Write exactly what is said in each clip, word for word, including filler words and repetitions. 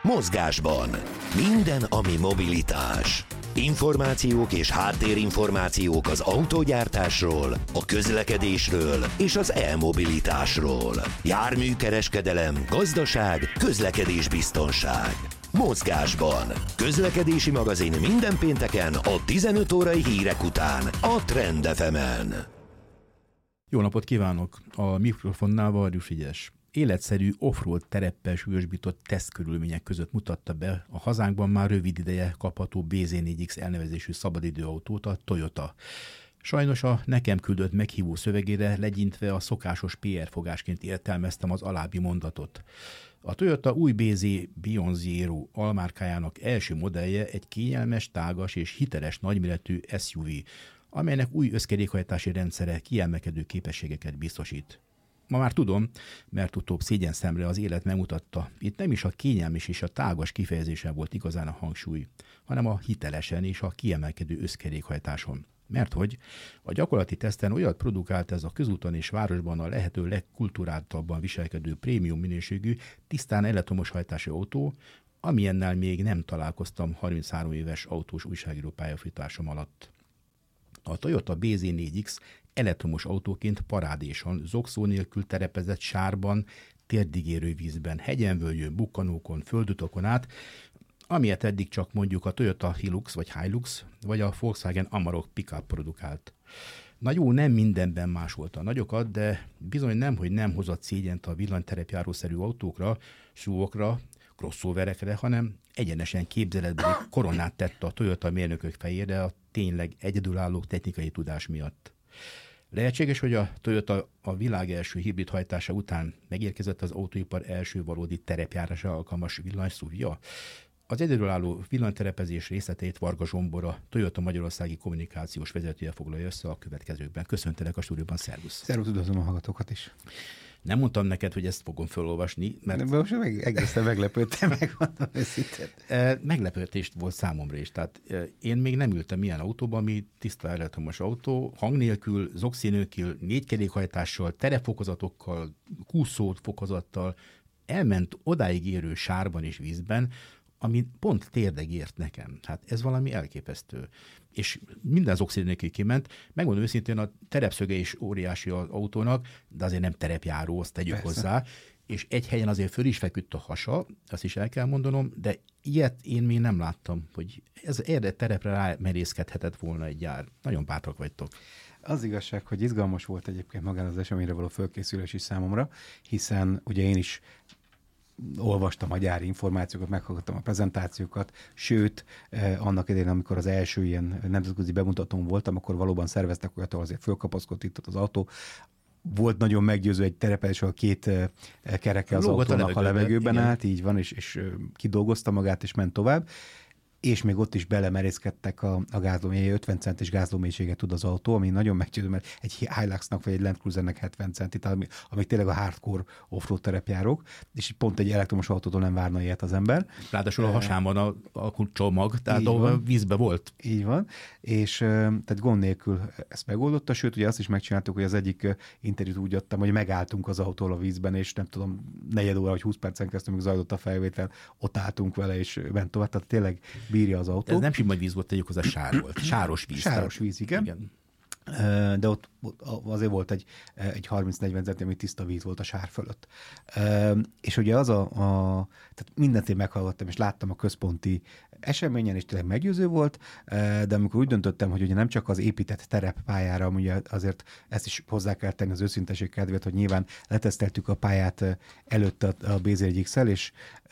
Mozgásban. Minden, ami mobilitás. Információk és háttérinformációk az autógyártásról, a közlekedésről és az e-mobilitásról. Járműkereskedelem, gazdaság, közlekedésbiztonság. Mozgásban. Közlekedési magazin minden pénteken a tizenöt órai hírek után a Trend ef emen. Jó napot kívánok! A mikrofonnál Varjus Frigyes. Életszerű off-road tereppel súlyosbított tesztkörülmények között mutatta be a hazánkban már rövid ideje kapható bé zé négy iksz elnevezésű szabadidőautót a Toyota. Sajnos a nekem küldött meghívó szövegére legyintve a szokásos pé er fogásként értelmeztem az alábbi mondatot. A Toyota új bé zé Beyond Zero almárkájának első modellje egy kényelmes, tágas és hiteles nagyméretű es u vé, amelynek új összkerékhajtási rendszere kiemelkedő képességeket biztosít. Ma már tudom, mert utóbb szégyenszemre az élet megmutatta. Itt nem is a kényelmes és a tágas kifejezése volt igazán a hangsúly, hanem a hitelesen és a kiemelkedő összkerékhajtáson. Mert hogy a gyakorlati teszten olyat produkált ez a közúton és városban a lehető legkulturáltabban viselkedő prémium minőségű, tisztán elektromos hajtású autó, amilyennel még nem találkoztam harminchárom éves autós újságíró pályafutásom alatt. A Toyota bé zé négy iksz elektromos autóként parádésan, zokszó nélkül terepezett sárban, térdigérő vízben, hegyen, völgyön, bukkanókon, földutakon át, amilyet eddig csak mondjuk a Toyota Hilux vagy Hilux, vagy a Volkswagen Amarok pickup produkált. Na jó, nem mindenben másolta a nagyokat, de bizony nem, hogy nem hozott szégyent a villanyterepjárószerű autókra, es u vé-okra, crossoverekre, hanem egyenesen képzeletbeli koronát tett a Toyota mérnökök fejére a tényleg egyedülálló technikai tudás miatt. Lehetséges, hogy a Toyota a világ első hibrid hajtása után megérkezett az autóipar első valódi terepjárásra alkalmas villany es u vé-ja. Az egyedülálló villanyterepezés részleteit Varga Zsombor, a Toyota magyarországi kommunikációs vezetője foglalja össze a következőkben. Köszöntelek a stúdióban, szervusz! Szervusz, üdvözlöm a hallgatókat is! Nem mondtam neked, hogy ezt fogom felolvasni, mert... De most meg, egészen meglepődtem, megmondom őszintén. Meglepődést volt számomra is. Tehát én még nem ültem ilyen autóban, ami tiszta elektromos autó, hang nélkül, zoxi nélkül, négykerékhajtással, terefokozatokkal, kúszófokozattal, elment odáig érő sárban és vízben, ami pont térdeg ért nekem. Hát ez valami elképesztő. És minden zoxi nélkül kiment. Megmondom őszintén, a terepszöge is óriási az autónak, de azért nem terepjáró, azt tegyük Persze. hozzá. És egy helyen azért föl is feküdt a hasa, azt is el kell mondanom, de ilyet én még nem láttam, hogy ez erre terepre rámerészkedhetett volna egy gyár. Nagyon bátrak vagytok. Az igazság, hogy izgalmas volt egyébként magán az eseményre való fölkészülés is számomra, hiszen ugye én is olvastam a gyári információkat, meghallgattam a prezentációkat, sőt, eh, annak idején, amikor az első ilyen nemzetközi bemutatón voltam, akkor valóban szerveztek olyat, ahol azért fölkapaszkodott itt az autó. Volt nagyon meggyőző egy terepelés, ahol két eh, kereke az Lógott autónak a levegőben, a levegőben állt, így van, és, és eh, kidolgozta magát, és ment tovább. És még ott is belemerészkedtek a, a gázlómélyé, ötven centis gázlómélységet tud az autó, ami nagyon meggyőző, mert egy Hiluxnak vagy egy Land Cruisernek hetven centit, ami, amik tényleg a hardcore offroad terepjárók, és pont egy elektromos autótól nem várna ilyet az ember. Ráadásul a hasán van a, a csomag, tehát a vízbe volt. Így van, és tehát gond nélkül ezt megoldotta, sőt, ugye azt is megcsináltuk, hogy az egyik interjút úgy adtam, hogy megálltunk az autóval a vízben, és nem tudom, negyed óra vagy húsz percen keresztül még zajlott a felvétel, ott álltunk vele, és ment tovább, tehát tényleg bírja az autó. Ez nem sima víz volt, tegyük hozzá, sár volt. Sáros víz. Sáros víz, igen. igen. De ott azért volt egy, egy harminc-negyven centi, ami tiszta víz volt a sár fölött. És ugye az a, a tehát mindent én meghallgattam, és láttam a központi eseményen, és tényleg meggyőző volt, de amikor úgy döntöttem, hogy ugye nem csak az épített tereppályára, ugye azért ezt is hozzá kell tenni az őszinteség kedvéért, hogy nyilván leteszteltük a pályát előtt a, a bé zé négy iksszel, és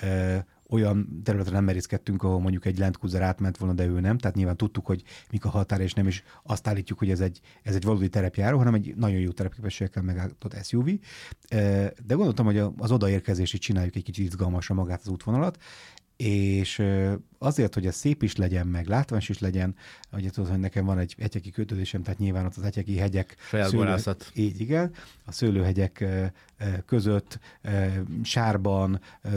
olyan területre nem merészkedtünk, ahol mondjuk egy Land Cruiser átment volna, de ő nem. Tehát nyilván tudtuk, hogy mik a határa, és nem is azt állítjuk, hogy ez egy, ez egy valódi terepjáró, hanem egy nagyon jó terepképességekkel megállított es u vé. De gondoltam, hogy az odaérkezést csináljuk egy kicsit izgalmasra magát az útvonalat, és azért, hogy ez szép is legyen, meg látványos is legyen, ugye tudod, hogy nekem van egy etyeki kötődésem, tehát nyilván ott az etyeki hegyek, szőlő, így igen, a szőlőhegyek között, sárban,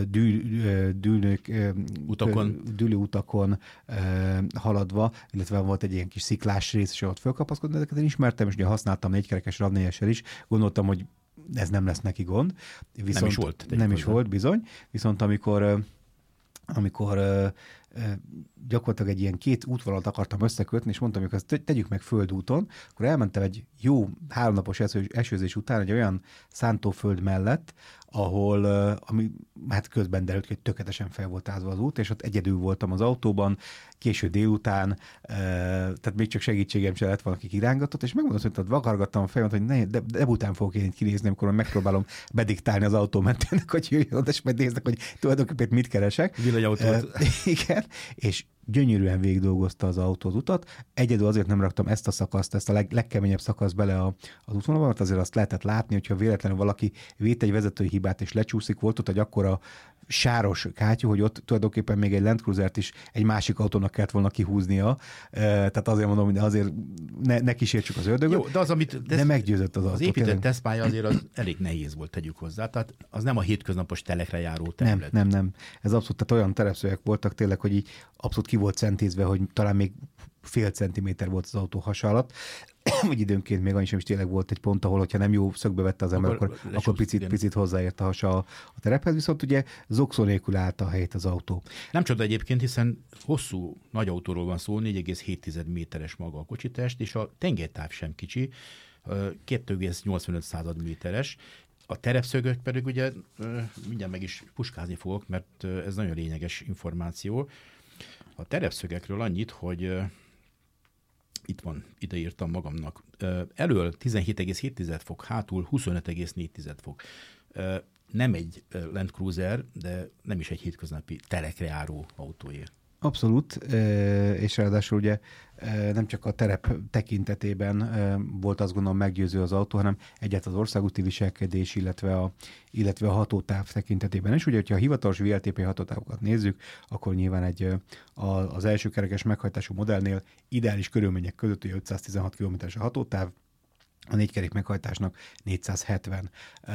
dű, dűlők, utakon. dűlő utakon haladva, illetve volt egy ilyen kis sziklás rész, és ott fölkapaszkodni, ezeket én ismertem, és ugye használtam négykerekes radnélyessel is, gondoltam, hogy ez nem lesz neki gond. Viszont nem is volt. Nem is volt, bizony. Viszont amikor amikor uh, uh, gyakorlatilag egy ilyen két útvonalat akartam összekötni, és mondtam, hogy ezt tegyük meg földúton, akkor elmentem egy jó háromnapos eső, esőzés után egy olyan szántóföld mellett, ahol, uh, ami hát közben derült, hogy tökéletesen fel volt ázva az út, és ott egyedül voltam az autóban, késő délután, uh, tehát még csak segítségem sem lett valaki irángatott, és megmondom, hogy vakargattam a fejemet, hogy ne, de, de után fogok én itt kinézni, amikor megpróbálom bediktálni az autómentének, hogy jöjjön oda, és majd néznek, hogy tulajdonképpen mit keresek. Villanyautót. Uh, igen, és gyönyörűen végigdolgozta az autó az utat. Egyedül azért nem raktam ezt a szakaszt, ezt a leg, legkeményebb szakaszt bele a, az útvonalba, mert azért azt lehetett látni, hogyha véletlenül valaki vét egy vezetői hibát és lecsúszik, volt ott egy akkora sáros kátyú, hogy ott tulajdonképpen még egy Land Cruisert is egy másik autónak kellett volna kihúznia. Tehát azért mondom, hogy azért ne, ne kísértsük az ördögöt. Jó, de az, amit de meggyőzött az, az autó. Az épített tesztpálya azért az elég nehéz volt, tegyük hozzá. Tehát az nem a hétköznapos telekre járó terület. Nem, nem, nem. Ez abszolút, tehát olyan terepszögek voltak tényleg, hogy így abszolút ki volt centízve, hogy talán még fél centiméter volt az autó hasa alatt, vagy időnként még annyi sem is tényleg volt egy pont, ahol, hogyha nem jó szögbe vette az ember, akkor, akkor, akkor picit, picit hozzáért a hasa a, a terephez, viszont ugye zokszó nélkül állt a helyét az autó. Nem csoda egyébként, hiszen hosszú nagy autóról van szó, négy egész hét méteres maga a kocsitest, és a tengelytáv sem kicsi, két egész nyolcvanöt méteres. A terepszögök pedig ugye mindjárt meg is puskázni fogok, mert ez nagyon lényeges információ. A terepszögekről annyit, hogy itt van, ide írtam magamnak. Elől tizenhét egész hét fok, hátul huszonöt egész négy fok. Nem egy Land Cruiser, de nem is egy hétköznapi telekre járó autóé. Abszolút, és ráadásul ugye nem csak a terep tekintetében volt azt gondolom meggyőző az autó, hanem egyáltalán az országúti viselkedés, illetve a, illetve a hatótáv tekintetében is. Ugye, hogyha a hivatalos vé el té pé hatótávokat nézzük, akkor nyilván egy, az első kerekes meghajtású modellnél ideális körülmények között ugye ötszáztizenhat kilométeres a hatótáv, a négykerék meghajtásnak négyszázhetven.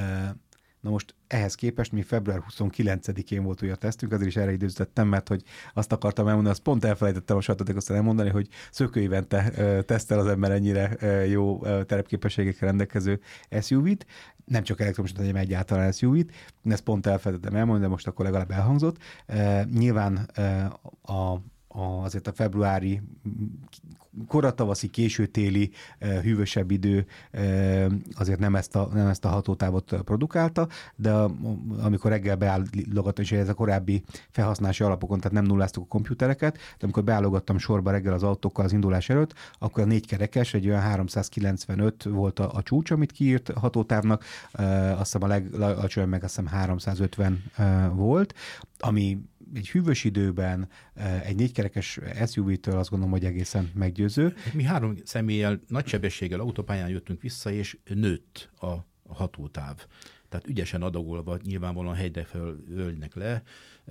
Na most ehhez képest mi február huszonkilencedikén volt ugye a tesztünk, azért is erre időzítettem, mert hogy azt akartam elmondani, azt pont elfelejtettem a sajtótek aztán elmondani, hogy szökőévente tesztel az ember ennyire jó terepképességekkel rendelkező es u vét, nem csak elektromos, hanem egyáltalán es u vét, ezt pont elfelejtettem elmondani, de most akkor legalább elhangzott. Nyilván a azért a februári, koratavaszi, későtéli, hűvösebb idő azért nem ezt a, nem ezt a hatótávot produkálta, de amikor reggel beállogattam, és ez a korábbi felhasználási alapokon, tehát nem nulláztuk a komputereket, de amikor beállogattam sorba reggel az autókkal az indulás előtt, akkor a négykerekes, egy olyan háromszázkilencvenöt volt a, a csúcs, amit kiírt hatótávnak, azt hiszem a legalacsonyabb meg azt hiszem háromszázötven volt, ami egy hűvös időben egy négykerekes es u vét-től azt gondolom, hogy egészen meggyőző. Mi három személlyel nagy sebességgel autópályán jöttünk vissza, és nőtt a hatótáv. Tehát ügyesen adagolva nyilvánvalóan helyre fölölnek le.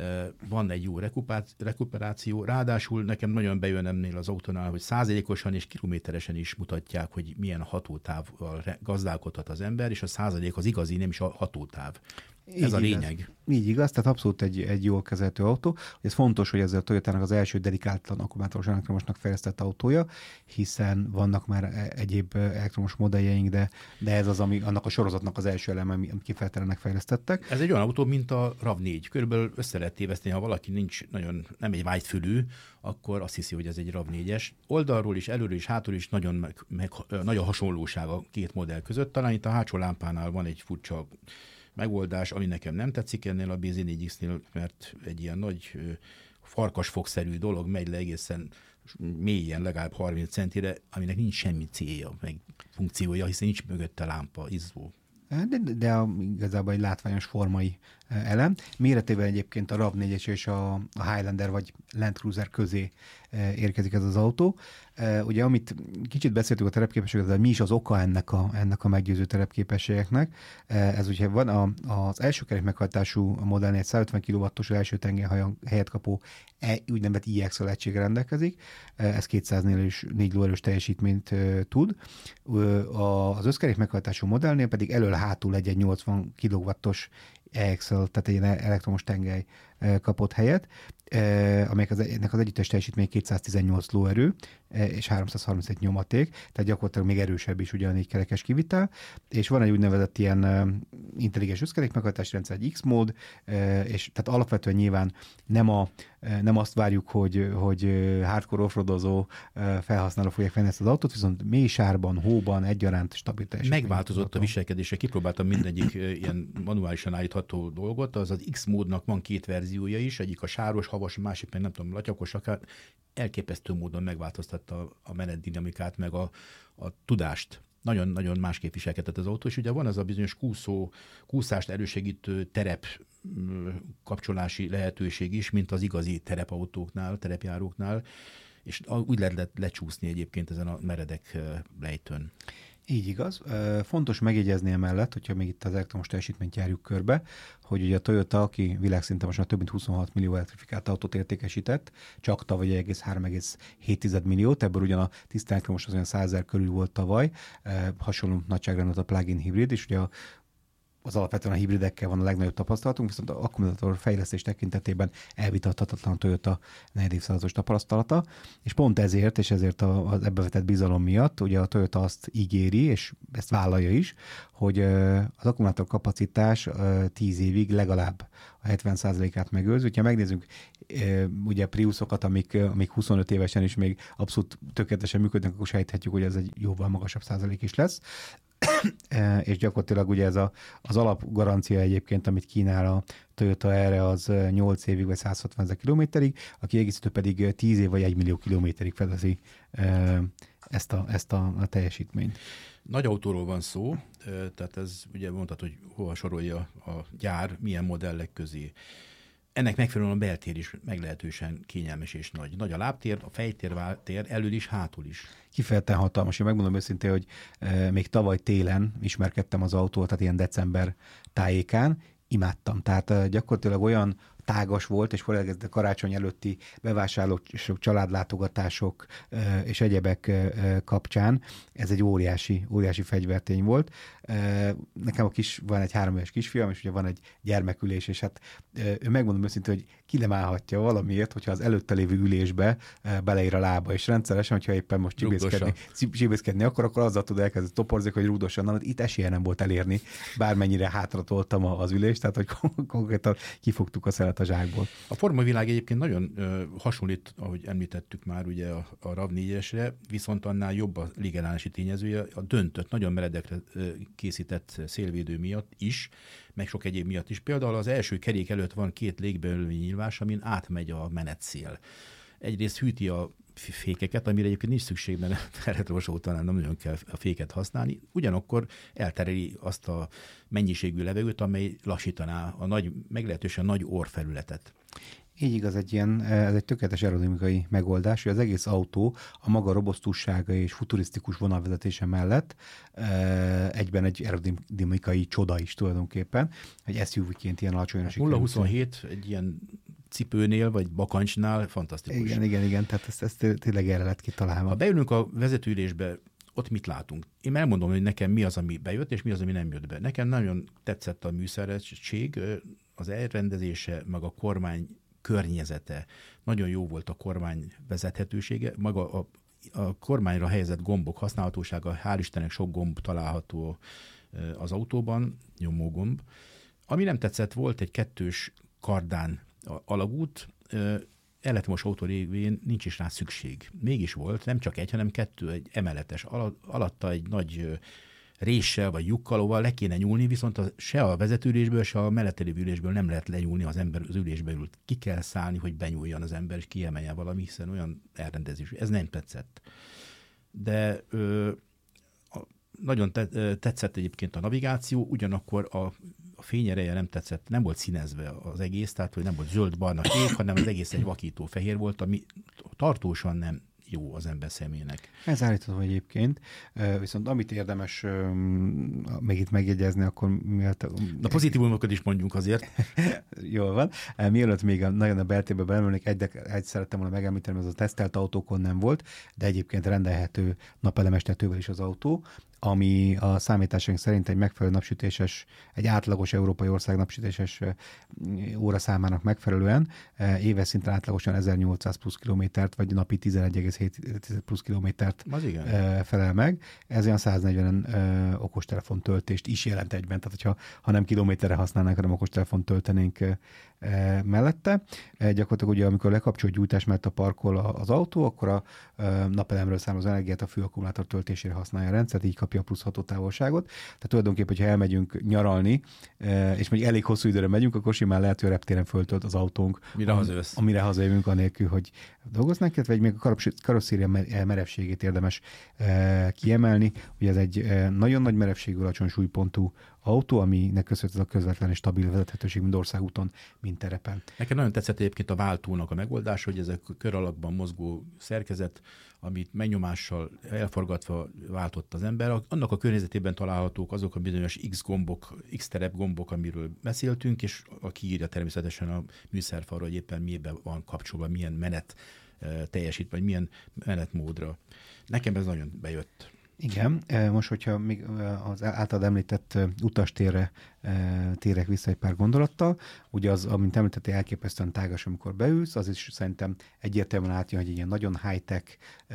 Van egy jó rekuperáció, ráadásul nekem nagyon bejön ennél az autónál, hogy százalékosan és kilométeresen is mutatják, hogy milyen hatótávval gazdálkodhat az ember, és a százalék az igazi, nem is a hatótáv. Ez így a lényeg. Igaz. Így igaz, tehát abszolút egy, egy jól kezelhető autó. Ez fontos, hogy ez a Toyotának az első dedikáltan akkumulátoros elektromosnak fejlesztett autója, hiszen vannak már egyéb elektromos modelljeink, de, de ez az, ami annak a sorozatnak az első eleme, amit kifejezetten fejlesztettek. Ez egy olyan autó, mint a RAV négy. Körülbelül össze lehet téveszteni, ha valaki nincs nagyon, nem egy vágyfülű, akkor azt hiszi, hogy ez egy RAV négyes. Oldalról is, előről is, hátul is nagyon, meg, meg, nagyon hasonlóság a két modell között. Talán itt a hátsó lámpánál van egy furcsa megoldás, ami nekem nem tetszik ennél a bé zé négy iksz-nél, mert egy ilyen nagy farkasfogszerű dolog megy le egészen mélyen, legalább harminc centire, aminek nincs semmi célja, meg funkciója, hiszen nincs mögötte lámpa, izzó. De, de, de igazából egy látványos formai elem. Méretében egyébként a RAV négyes és a, a Highlander vagy Land Cruiser közé érkezik ez az autó. Ugye, amit kicsit beszéltük a terepképességről, de mi is az oka ennek a, ennek a meggyőző terepképességeknek? Ez ugye van a, az első kerék meghajtású modellnél egy százötven kilowattos első tengelyhajon helyet kapó e, úgynevezett i exel egységgel rendelkezik. Ez kétszáznél is négy lóerős teljesítményt tud. Az összkerék meghajtású modellnél pedig elől-hátul egy, egy nyolcvan kilowattos e axle, tehát egy elektromos tengely kapott helyet, amelyek az, ennek az együttes teljesítmény kétszáztizennyolc lóerő és háromszázharmincegy nyomaték, tehát gyakorlatilag még erősebb is ugye a négykerekes kivitel, és van egy úgynevezett ilyen intelligens összkerék meghajtási rendszer, egy X-mód, és tehát alapvetően nyilván nem, a, nem azt várjuk, hogy, hogy hardcore offroadozó felhasználók fogják venni ezt az autót, viszont mély sárban, hóban egyaránt stabil teljesítmény. Megváltozott a viselkedése, kipróbáltam mindegyik ilyen manuálisan állítható dolgot, az az X-módnak van két verziója is, egyik a sáros, havas, másik meg nem tudom, latyakos, akár elképesztő módon megváltoztatta a menetdinamikát, meg a, a tudást. Nagyon-nagyon másképp viselkedett az autó, és ugye van az a bizonyos kúszó, kúszást erősegítő terep kapcsolási lehetőség is, mint az igazi terepautóknál, terepjáróknál, és úgy lehet lecsúszni egyébként ezen a meredek lejtőn. Így igaz. Fontos megjegyezni emellett, hogyha még itt az elektromos teljesítményt járjuk körbe, hogy ugye a Toyota, aki világszinten most már több mint huszonhat millió elektrifikált autót értékesített, csak tavaly három egész hét milliót, ebből ugyan a tiszta elektromos az olyan százezer körül volt tavaly, hasonló nagyságrendben a plug-in hibrid, és ugye a az alapvetően a hibridekkel van a legnagyobb tapasztalatunk, viszont az akkumulátor fejlesztés tekintetében elvitathatatlan a Toyota negyedévszázados tapasztalata, és pont ezért, és ezért az ebbe vetett bizalom miatt, ugye a Toyota azt ígéri, és ezt vállalja is, hogy az akkumulátor kapacitás tíz évig legalább a hetven százalékát megőrzi. Ha megnézzük ugye Priusokat, amik, amik huszonöt évesen is még abszolút tökéletesen működnek, akkor sejthetjük, hogy ez egy jóval magasabb százalék is lesz. És gyakorlatilag ugye ez a, az alapgarancia egyébként, amit kínál a Toyota erre, az nyolc évig vagy százhatvanezer kilométerig, a kiegészítő pedig tíz év vagy egy millió kilométerig fedezi ezt a, ezt a, a teljesítményt. Nagy autóról van szó, tehát ez ugye mondtad, hogy hova sorolja a gyár, milyen modellek közé. Ennek megfelelően a beltér is meglehetősen kényelmes és nagy. Nagy a lábtér, a fejtér, váltér, elől is, hátul is. Kifejezetten hatalmas. Én megmondom őszintén, hogy e, még tavaly télen ismerkedtem az autót, tehát ilyen december tájékán, imádtam. Tehát e, gyakorlatilag olyan tágas volt, és főleg ez a karácsony előtti bevásárlók, családlátogatások e, és egyebek e, kapcsán ez egy óriási, óriási fegyvertény volt. E, nekem a kis, van egy három éves kisfiam, és ugye van egy gyermekülés, és hát e, ő megmondom őszintén, hogy ki nem állhatja valamiért, hogyha az előtte lévő ülésbe e, beleír a lába, és rendszeresen, hogyha éppen most csibészkedni, csibészkedni akar, akkor azzal tud elkezdeni toporzni, hogy rúdosan, na, itt esélye nem volt elérni, bármennyire hátratoltam az ülést, tehát hogy konkrétan kifogtuk a szelet a zsákból. A formavilág egyébként nagyon ö, hasonlít, ahogy említettük már ugye a, a RAV négyesre, viszont annál jobb a légállási tényezője, a döntött, nagyon meredekre ö, készített szélvédő miatt is, meg sok egyéb miatt is. Például az első kerék előtt van két légbelőli nyílvás, amin átmegy a menetszél. Egyrészt hűti a fékeket, amire egyébként nincs szükség, mert elektromos autónál nem nagyon kell a féket használni, ugyanakkor eltereli azt a mennyiségű levegőt, amely lassítaná a nagy, meglehetősen nagy orrfelületet. Így igaz, egy ilyen, ez egy tökéletes aerodinamikai megoldás, hogy az egész autó a maga robosztussága és futurisztikus vonalvezetése mellett egyben egy aerodinamikai csoda is tulajdonképpen, egy es u vé-ként ilyen alacsonyra sikerült. nulla huszonhét egy ilyen cipőnél, vagy bakancsnál fantasztikus. Igen, igen, igen, tehát ezt, ezt tényleg erre lett kitalálva. Ha beülünk a vezetőülésbe, ott mit látunk? Én elmondom, hogy nekem mi az, ami bejött, és mi az, ami nem jött be. Nekem nagyon tetszett a műszeresség, az elrendezése, meg a kormány környezete. Nagyon jó volt a kormány vezethetősége, maga a, a kormányra helyezett gombok használhatósága, hál' Istennek sok gomb található az autóban, nyomógomb. Ami nem tetszett, volt egy kettős kardán alagút, elektromos autó révén nincs is rá szükség. Mégis volt, nem csak egy, hanem kettő, egy emeletes. Alatta egy nagy réssel vagy lyukkalóval le kéne nyúlni, viszont az, se a vezetőülésből, se a mellette lévő ülésből nem lehet lenyúlni, az ember az ülésbe ült. Ki kell szállni, hogy benyúljon az ember, és kiemeljen valami, hiszen olyan elrendezés. Ez nem tetszett. De ö, a, nagyon te, tetszett egyébként a navigáció, ugyanakkor a, a fényereje nem tetszett, nem volt színezve az egész, tehát hogy nem volt zöld-barna kék, hanem az egész egy vakító fehér volt, ami tartósan nem jó az ember személynek. Ez állítható egyébként, viszont amit érdemes még itt megjegyezni, akkor miatt... Na pozitívumokat is mondjunk azért. Jól van. Mielőtt még a, nagyon a beltérbe belemölnék, egy, egy szerettem volna megemlíteni, az a tesztelt autókon nem volt, de egyébként rendelhető napelemes tetővel is az autó. ami a számításaink szerint egy megfelelő napsütéses, egy átlagos európai ország napsütéses óra számának megfelelően éves szinten átlagosan ezernyolcszáz plusz kilométert, vagy napi tizenegy egész hét plusz kilométert felel meg. Ez olyan száznegyven okostelefon töltést is jelent egyben, tehát hogyha ha nem kilométerre használnánk, hanem okostelefon töltenénk mellette. Gyakorlatilag ugye, amikor lekapcsol gyújtás mellett a parkol az autó, akkor a napelemről származó energiát a főakkumulátor töltésére használja a rendszert, így kapja a plusz hatótávolságot. Tehát tulajdonképpen, hogyha elmegyünk nyaralni, és még elég hosszú időre megyünk, akkor simán lehet, hogy a reptéren föltölt az autónk. Mire hazajössz? Amire hazajövünk anélkül, hogy dolgoznánk, illetve még a karosszéria merevségét érdemes kiemelni. Ugye ez egy nagyon nagy merevségű, alacsony súlypontú autó, aminek köszönhető a közvetlen és stabil vezethetőség mind országúton, mind terepen. Nekem nagyon tetszett egyébként a váltónak a megoldás, hogy ez a kör alakban mozgó szerkezet, amit megnyomással elforgatva váltott az ember, annak a környezetében találhatók azok a bizonyos X gombok, X-terep gombok, amiről beszéltünk, és aki írja természetesen a műszerfalra, hogy éppen miben van kapcsolva, milyen menet teljesít, vagy milyen menetmódra. Nekem ez nagyon bejött. Igen, most, hogyha még az általad említett utastérre térek vissza egy pár gondolattal, ugye az, amint említettél, elképesztően tágas, amikor beülsz, az is szerintem egyértelműen átjön, hogy egy ilyen nagyon high-tech,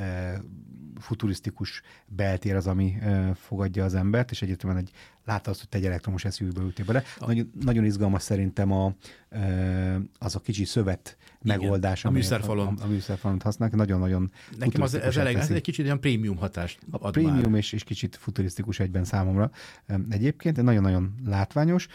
futurisztikus beltér az, ami fogadja az embert, és egyértelműen egy látta azt, hogy te egy elektromos es u vé-be ültél bele. Nagyon, nagyon izgalmas szerintem a, az a kicsi szövet igen, megoldás, a műszerfalon. A, a műszerfalon használnak, nagyon-nagyon nekem az, ez, elég, ez egy kicsit olyan prémium hatást ad a prémium és, és kicsit futurisztikus egyben számomra. Egyébként nagyon-nagyon látványos.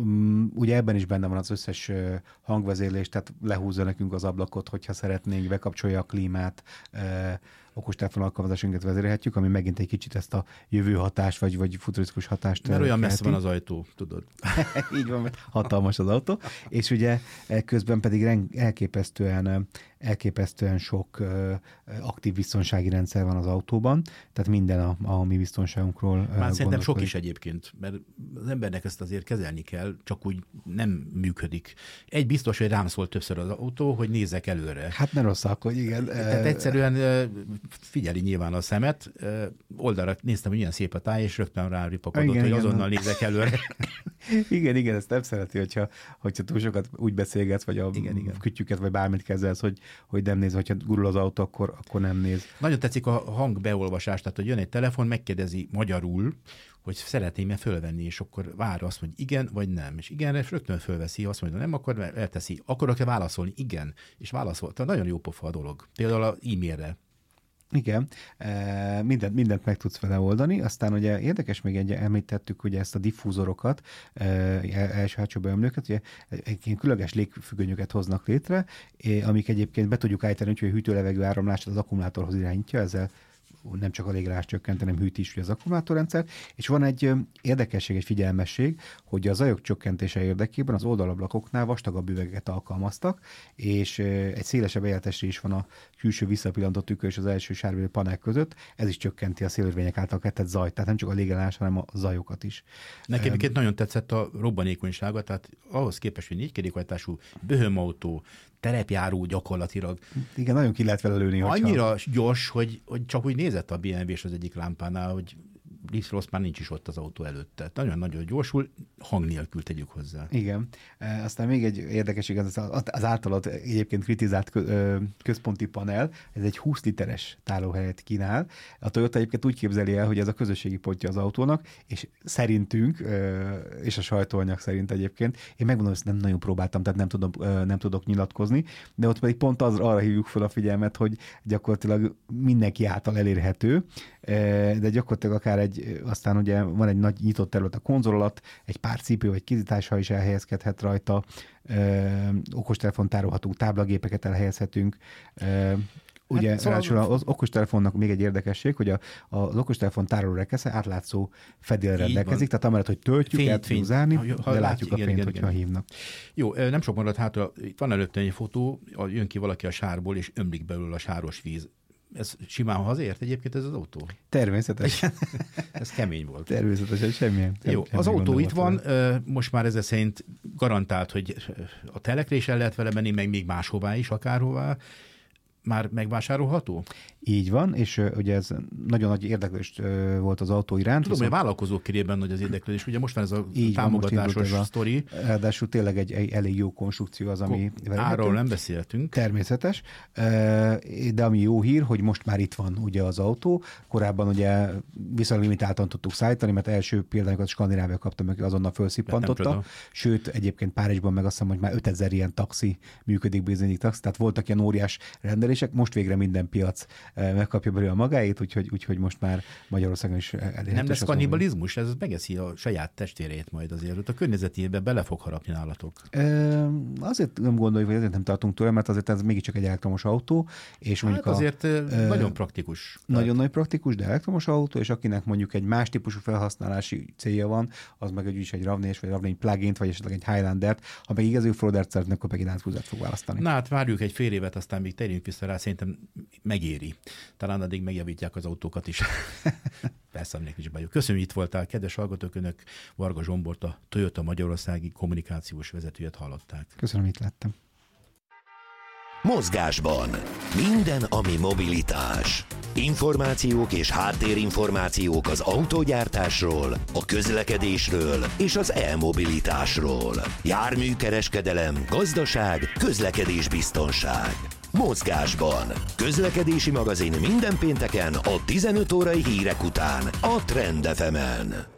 Ugye ebben is benne van az összes hangvezérlés, tehát lehúzza nekünk az ablakot, hogyha szeretnénk, bekapcsolja a klímát, okostelefon alkalmazásunkat vezérelhetjük, ami megint egy kicsit ezt a jövő hatást, vagy, vagy futurisztikus hatást. Mert olyan messze van az ajtó, tudod. Így van, mert hatalmas az autó. És ugye közben pedig elképesztően, elképesztően sok aktív biztonsági rendszer van az autóban, tehát minden a, a mi biztonságunkról már szerintem sok is egyébként, mert az embernek ezt azért kezelni kell, csak úgy nem működik. Egy biztos, hogy rám szólt többször az autó, hogy nézzek előre. Hát ne rosszak, hogy igen. Tehát egyszerűen figyeli nyilván a szemet, oldalra néztem, hogy ilyen szép a táj, és rögtön rá ripakodott, igen, hogy igen, azonnal nem. Nézek előre. Igen, igen, ezt nem szereti, hogyha, hogyha túl sokat úgy beszélgetsz, vagy a igen, igen. kütyüket, vagy bármit kezelsz, hogy, hogy nem néz, hogyha gurul az autó, akkor, akkor nem néz. Nagyon tetszik a hangbeolvasás, tehát hogy jön egy telefon, megkérdezi magyarul, hogy szeretném-e fölvenni, és akkor vár azt, hogy igen, vagy nem. És igenre rögtön fölveszi, azt mondja, nem, akkor elteszi. Akarok-e válaszolni? Igen. És válaszol. Tehát nagyon jó pofa a dolog. Például az e-mailre. Igen, mindent, mindent meg tudsz vele oldani. Aztán ugye érdekes, még egy, említettük ugye ezt a diffúzorokat, első-hátsó beömlőket, ugye egy különleges légfüggönyöket hoznak létre, amik egyébként be tudjuk állítani, hogy a hűtőlevegő áramlást az akkumulátorhoz irányítja, ezzel nem csak a légrás csökkent, hanem hűt is az akkumulátorrendszer, és van egy érdekesség, egy figyelmesség, hogy a zajok csökkentése érdekében az oldalablakoknál vastagabb üvegeket alkalmaztak, és egy szélesebb eljeltesre is van a külső visszapillantott tükör és az első sárvérő panel között, ez is csökkenti a szélérvények által keltett zajt, tehát nem csak a légrás, hanem a zajokat is. Nekem um, nagyon tetszett a robbanékonysága, tehát ahhoz képest, hogy négy kerékhajtású böhömautó, terepjáró gyakorlatilag. Igen, nagyon ki lehet vele lőni. Annyira hogyha... gyors, hogy, hogy csak úgy nézett a bé em vé-s az egyik lámpánál, hogy Rossz már nincs is ott az autó előtt. Tehát nagyon-nagyon gyorsul, hang nélkül tegyük hozzá. Igen. E, aztán még egy érdekesség, az, az általad egyébként kritizált központi panel, ez egy húsz literes tárolóhelyet kínál. A Toyota egyébként úgy képzeli el, hogy ez a közösségi pontja az autónak, és szerintünk, és a sajtóanyag szerint egyébként, én megmondom, hogy ezt nem nagyon próbáltam, tehát nem, tudom, nem tudok nyilatkozni, de ott pedig pont az, arra hívjuk fel a figyelmet, hogy gyakorlatilag mindenki által elérhető, de gyakorlatilag akár egy, aztán ugye van egy nagy nyitott terület a konzol alatt, egy pár cipő vagy kizitásha is elhelyezkedhet rajta, okostelefon tárolható táblagépeket elhelyezhetünk. Ugye hát, szóval az okostelefonnak még egy érdekesség, hogy a, az okostelefon tároló rekesze átlátszó fedél rendelkezik, tehát amellett, hogy töltjük, fényt, el tudjuk zárni, ha, ha de látjuk igen, a fényt, igen, hogyha igen. hívnak. Jó, nem sok maradt hátra, itt van előtte egy fotó, jön ki valaki a sárból, és ömlik belőle a sáros víz. Ez simán hazért egyébként ez az autó? Természetesen. Ez kemény volt. Természetesen, semmilyen. Jó, az autó itt van, vele. Most már ezzel szerint garantált, hogy a telekre is el lehet vele menni, meg még máshová is, akárhová. Már megvásárolható? Így van, és uh, ugye ez nagyon nagy érdeklődés uh, volt az autó iránt. Tudom, viszont... hogy a vállalkozók körében nagy az érdeklődés. Ugye most van ez a így támogatásos van, sztori. Ráadásul tényleg egy, egy elég jó konstrukció az, ami... Árról nem beszéltünk. Természetes. De ami jó hír, hogy most már itt van ugye az autó. Korábban ugye viszonylag limitáltan tudtuk szállítani, mert első példányokat Skandinávia kapta meg, azonnal felszippantotta. Sőt, egyébként Párizsban meg azt hiszem, hogy már ötezer ilyen taxi működik, bizonyíték taxi, tehát voltak ilyen óriás rendelések. Most végre minden piac megkapja belőle a magáét, úgyhogy, úgyhogy most már Magyarországon is elérhető. Nem lesz kannibalizmus? Ez megeszi a saját testvérét majd azért. A környezetébe bele fog harapni nálatok. E, azért nem gondoljuk, hogy azért nem tartunk tőle, mert azért ez mégiscsak egy elektromos autó. És hát mondjuk azért a, e, nagyon praktikus. Nagyon tehát... nagy praktikus, de elektromos autó, és akinek mondjuk egy más típusú felhasználási célja van, az meg egy, egy rav négyes vagy rav négy plugint, vagy esetleg egy Highlandert, ha meg igazi offroadert szeretne, akkor meg egy Land Cruisert fog választani. Na hát várjuk egy fél évet, aztán még térjünk vissza rá, szerintem megéri. Talán addig megjavítják az autókat is. Persze, aminek is bajuk. Köszönjük, itt voltál, kedves hallgatók, önök Varga Zsombort, a Toyota Magyarországi kommunikációs vezetőjét hallották. Köszönöm, itt lettem. Mozgásban. Minden, ami mobilitás. Információk és háttérinformációk az autógyártásról, a közlekedésről és az e-mobilitásról. Járműkereskedelem, gazdaság, közlekedésbiztonság. Mozgásban. Közlekedési magazin minden pénteken a tizenöt órai hírek után a Trend ef emen.